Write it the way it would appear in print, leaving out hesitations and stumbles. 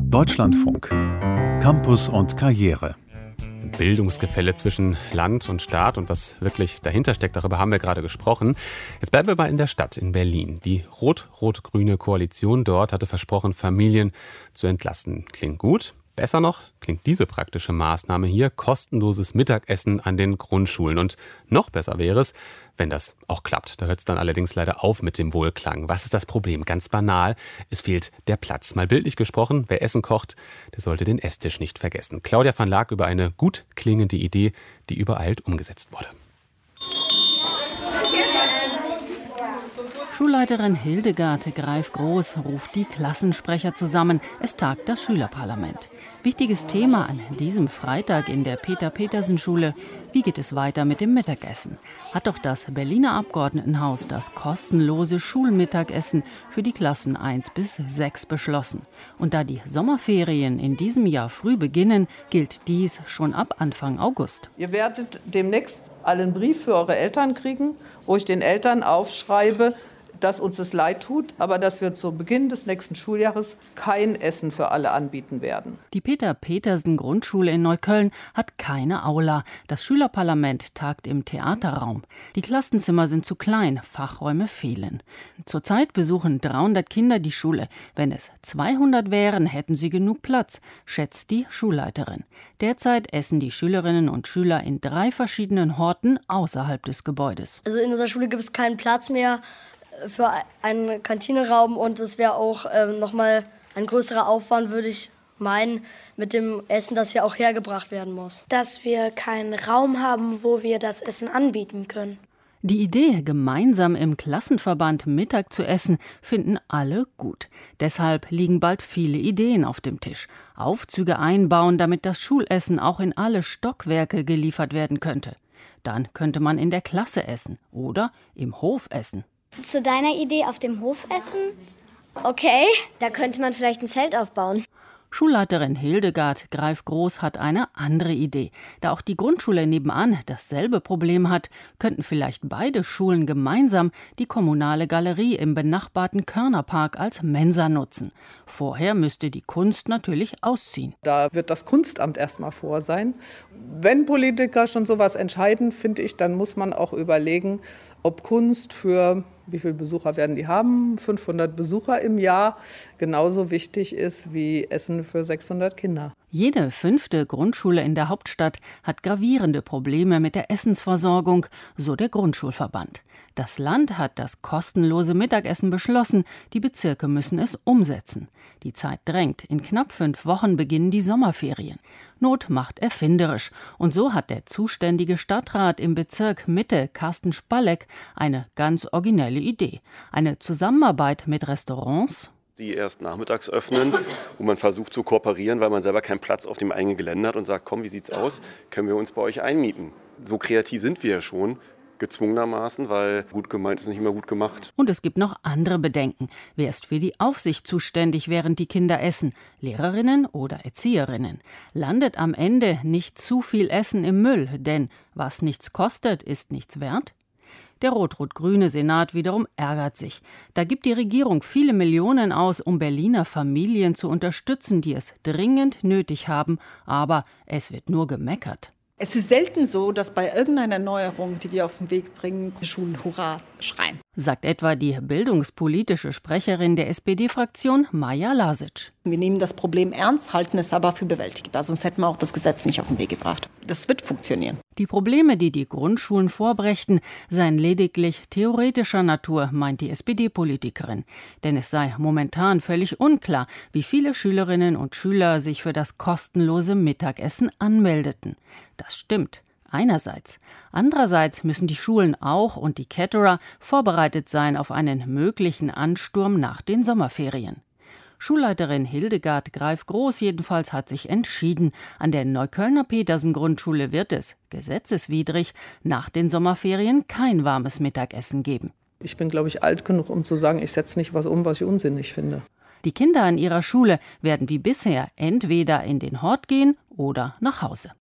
Deutschlandfunk. Campus und Karriere. Bildungsgefälle zwischen Land und Staat und was wirklich dahinter steckt, darüber haben wir gerade gesprochen. Jetzt bleiben wir mal in der Stadt, in Berlin. Die rot-rot-grüne Koalition dort hatte versprochen, Familien zu entlasten. Klingt gut. Besser noch klingt diese praktische Maßnahme hier: kostenloses Mittagessen an den Grundschulen. Und noch besser wäre es, wenn das auch klappt. Da hört es dann allerdings leider auf mit dem Wohlklang. Was ist das Problem? Ganz banal, es fehlt der Platz. Mal bildlich gesprochen, wer Essen kocht, der sollte den Esstisch nicht vergessen. Claudia van Laak über eine gut klingende Idee, die übereilt umgesetzt wurde. Schulleiterin Hildegard Greif-Groß ruft die Klassensprecher zusammen. Es tagt das Schülerparlament. Wichtiges Thema an diesem Freitag in der Peter-Petersen-Schule: Wie geht es weiter mit dem Mittagessen? Hat doch das Berliner Abgeordnetenhaus das kostenlose Schulmittagessen für die Klassen 1 bis 6 beschlossen. Und da die Sommerferien in diesem Jahr früh beginnen, gilt dies schon ab Anfang August. Ihr werdet demnächst alle einen Brief für eure Eltern kriegen, wo ich den Eltern aufschreibe, dass uns das leid tut, aber dass wir zu Beginn des nächsten Schuljahres kein Essen für alle anbieten werden. Die Peter-Petersen-Grundschule in Neukölln hat keine Aula. Das Schülerparlament tagt im Theaterraum. Die Klassenzimmer sind zu klein, Fachräume fehlen. Zurzeit besuchen 300 Kinder die Schule. Wenn es 200 wären, hätten sie genug Platz, schätzt die Schulleiterin. Derzeit essen die Schülerinnen und Schüler in 3 verschiedenen Horten außerhalb des Gebäudes. Also in unserer Schule gibt es keinen Platz mehr für einen Kantineraum, und es wäre auch nochmal ein größerer Aufwand, würde ich meinen, mit dem Essen, das ja auch hergebracht werden muss. Dass wir keinen Raum haben, wo wir das Essen anbieten können. Die Idee, gemeinsam im Klassenverband Mittag zu essen, finden alle gut. Deshalb liegen bald viele Ideen auf dem Tisch. Aufzüge einbauen, damit das Schulessen auch in alle Stockwerke geliefert werden könnte. Dann könnte man in der Klasse essen oder im Hof essen. Zu deiner Idee auf dem Hof essen? Okay, da könnte man vielleicht ein Zelt aufbauen. Schulleiterin Hildegard Greif-Groß hat eine andere Idee. Da auch die Grundschule nebenan dasselbe Problem hat, könnten vielleicht beide Schulen gemeinsam die kommunale Galerie im benachbarten Körnerpark als Mensa nutzen. Vorher müsste die Kunst natürlich ausziehen. Da wird das Kunstamt erstmal vor sein. Wenn Politiker schon sowas entscheiden, finde ich, dann muss man auch überlegen, ob Kunst für, wie viele Besucher werden die haben? 500 Besucher im Jahr, genauso wichtig ist wie Essen für 600 Kinder. Jede 5. Grundschule in der Hauptstadt hat gravierende Probleme mit der Essensversorgung, so der Grundschulverband. Das Land hat das kostenlose Mittagessen beschlossen, die Bezirke müssen es umsetzen. Die Zeit drängt, in knapp 5 Wochen beginnen die Sommerferien. Not macht erfinderisch, und so hat der zuständige Stadtrat im Bezirk Mitte, Carsten Spalleck, eine ganz originelle Idee. Eine Zusammenarbeit mit Restaurants, die erst nachmittags öffnen, wo man versucht zu kooperieren, weil man selber keinen Platz auf dem eigenen Gelände hat, und sagt: Komm, wie sieht's aus? Können wir uns bei euch einmieten? So kreativ sind wir ja schon, gezwungenermaßen, weil gut gemeint ist nicht immer gut gemacht. Und es gibt noch andere Bedenken. Wer ist für die Aufsicht zuständig, während die Kinder essen? Lehrerinnen oder Erzieherinnen? Landet am Ende nicht zu viel Essen im Müll? Denn was nichts kostet, ist nichts wert? Der rot-rot-grüne Senat wiederum ärgert sich. Da gibt die Regierung viele Millionen aus, um Berliner Familien zu unterstützen, die es dringend nötig haben. Aber es wird nur gemeckert. Es ist selten so, dass bei irgendeiner Neuerung, die wir auf den Weg bringen, die Schulen Hurra schreien. Sagt etwa die bildungspolitische Sprecherin der SPD-Fraktion, Maja Lasic. Wir nehmen das Problem ernst, halten es aber für bewältigbar. Sonst hätten wir auch das Gesetz nicht auf den Weg gebracht. Das wird funktionieren. Die Probleme, die die Grundschulen vorbrächten, seien lediglich theoretischer Natur, meint die SPD-Politikerin. Denn es sei momentan völlig unklar, wie viele Schülerinnen und Schüler sich für das kostenlose Mittagessen anmeldeten. Das stimmt. Einerseits. Andererseits müssen die Schulen auch und die Caterer vorbereitet sein auf einen möglichen Ansturm nach den Sommerferien. Schulleiterin Hildegard Greif-Groß jedenfalls hat sich entschieden. An der Neuköllner Petersen-Grundschule wird es, gesetzeswidrig, nach den Sommerferien kein warmes Mittagessen geben. Ich bin, glaube ich, alt genug, um zu sagen, ich setze nicht was um, was ich unsinnig finde. Die Kinder an ihrer Schule werden wie bisher entweder in den Hort gehen oder nach Hause.